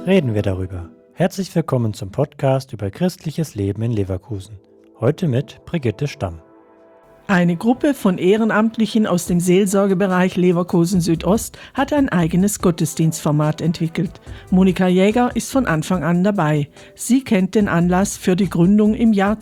reden wir darüber. Herzlich willkommen zum Podcast über christliches Leben in Leverkusen. Heute mit Brigitte Stamm. Eine Gruppe von Ehrenamtlichen aus dem Seelsorgebereich Leverkusen Südost hat ein eigenes Gottesdienstformat entwickelt. Monika Jäger ist von Anfang an dabei. Sie kennt den Anlass für die Gründung im Jahr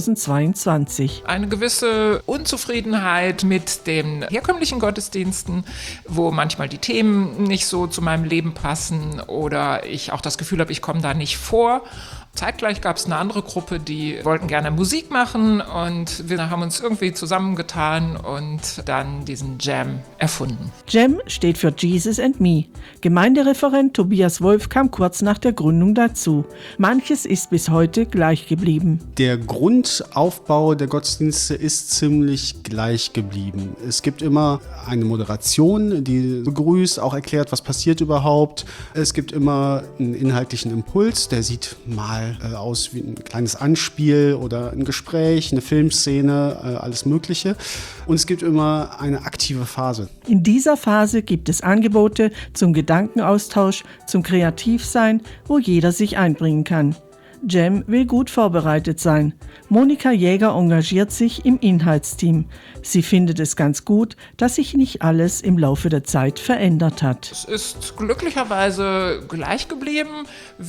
2022. Eine gewisse Unzufriedenheit mit den herkömmlichen Gottesdiensten, wo manchmal die Themen nicht so zu meinem Leben passen oder ich auch das Gefühl habe, ich komme da nicht vor. Zeitgleich gab es eine andere Gruppe, die wollten gerne Musik machen und wir haben uns irgendwie zusammengetan und dann diesen Jam erfunden. Jam steht für Jesus and Me. Gemeindereferent Tobias Wolf kam kurz nach der Gründung dazu. Manches ist bis heute gleich geblieben. Der Grundaufbau der Gottesdienste ist ziemlich gleich geblieben. Es gibt immer eine Moderation, die begrüßt, auch erklärt, was passiert überhaupt. Es gibt immer einen inhaltlichen Impuls, der sieht mal aus wie ein kleines Anspiel oder ein Gespräch, eine Filmszene, alles Mögliche. Und es gibt immer eine aktive Phase. In dieser Phase gibt es Angebote zum Gedankenaustausch, zum Kreativsein, wo jeder sich einbringen kann. Jam will gut vorbereitet sein. Monika Jäger engagiert sich im Inhaltsteam. Sie findet es ganz gut, dass sich nicht alles im Laufe der Zeit verändert hat. Es ist glücklicherweise gleich geblieben.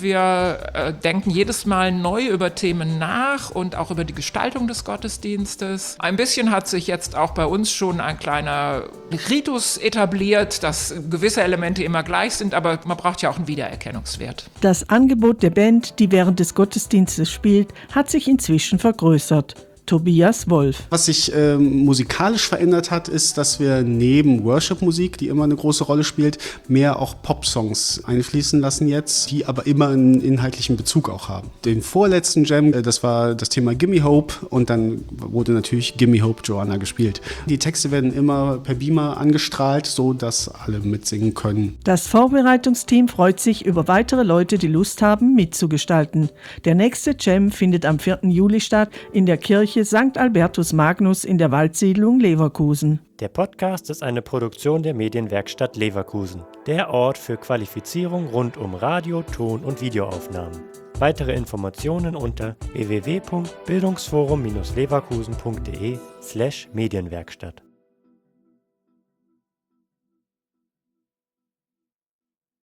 Wir denken jedes Mal neu über Themen nach und auch über die Gestaltung des Gottesdienstes. Ein bisschen hat sich jetzt auch bei uns schon ein kleiner Ritus etabliert, dass gewisse Elemente immer gleich sind, aber man braucht ja auch einen Wiedererkennungswert. Das Angebot der Band, die während des Gottesdienstes spielt, hat sich inzwischen vergrößert. Tobias Wolf. Was sich musikalisch verändert hat, ist, dass wir neben Worship-Musik, die immer eine große Rolle spielt, mehr auch Pop-Songs einfließen lassen jetzt, die aber immer einen inhaltlichen Bezug auch haben. Den vorletzten Jam, das war das Thema Gimme Hope und dann wurde natürlich Gimme Hope Joanna gespielt. Die Texte werden immer per Beamer angestrahlt, so dass alle mitsingen können. Das Vorbereitungsteam freut sich über weitere Leute, die Lust haben, mitzugestalten. Der nächste Jam findet am 4. Juli statt in der Kirche St. Albertus Magnus in der Waldsiedlung Leverkusen. Der Podcast ist eine Produktion der Medienwerkstatt Leverkusen, der Ort für Qualifizierung rund um Radio-, Ton- und Videoaufnahmen. Weitere Informationen unter www.bildungsforum-leverkusen.de/Medienwerkstatt.